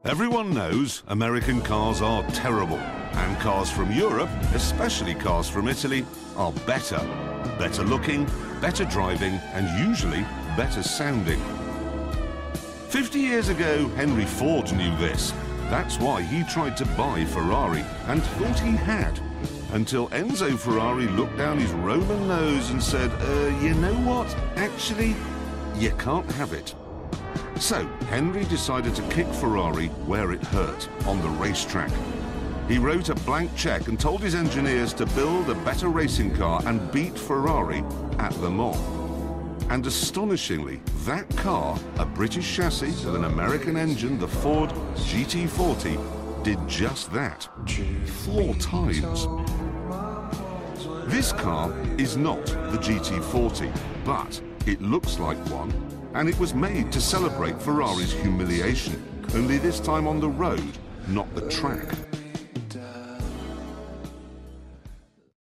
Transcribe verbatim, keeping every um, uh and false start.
Everyone knows American cars are terrible, and cars from Europe, especially cars from Italy, are better. Better looking, better driving, and usually better sounding. Fifty years ago, Henry Ford knew this. That's why he tried to buy Ferrari and thought he had, until Enzo Ferrari looked down his Roman nose and said, uh, you know what? Actually, you can't have it. So, Henry decided to kick Ferrari where it hurt, on the racetrack. He wrote a blank check and told his engineers to build a better racing car and beat Ferrari at Le Mans. And astonishingly, that car, a British chassis with an American engine, the Ford G T forty, did just that, four times. This car is not the G T forty, but it looks like one. And it was made to celebrate Ferrari's humiliation, only this time on the road, not the track.